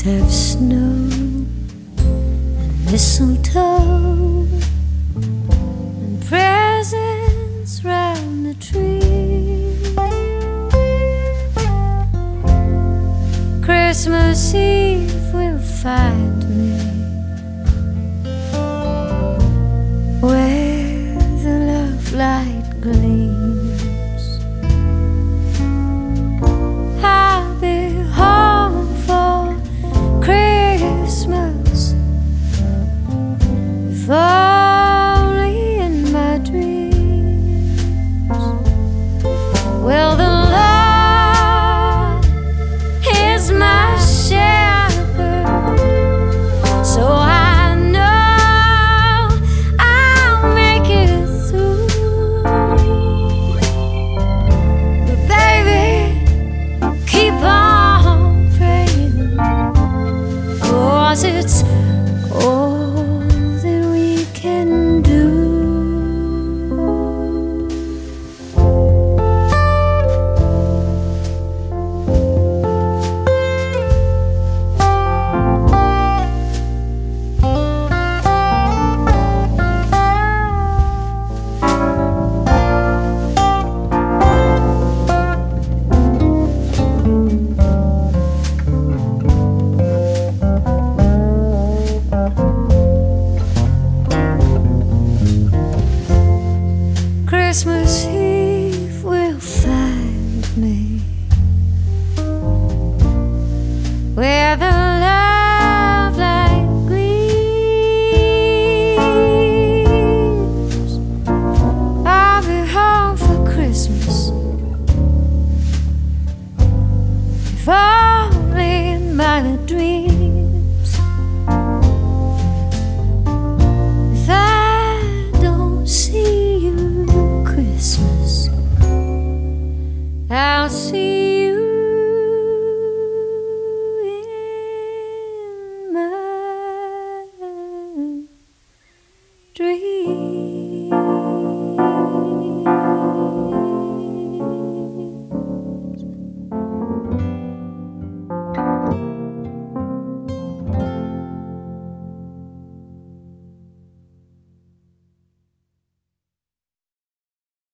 have snow and mistletoe and presents round the tree. Christmas Eve will find me where the love light gleams. I'll be home for Christmas, if only in my dreams. Well, the Lord is my shepherd, so I know I'll make it through. But baby, keep on praying, 'cause it's all that we can do. Christmas Eve will find me where the love light gleams. I'll be home for Christmas, if only in my dreams. If I don't see you Christmas, I'll see you in my dreams.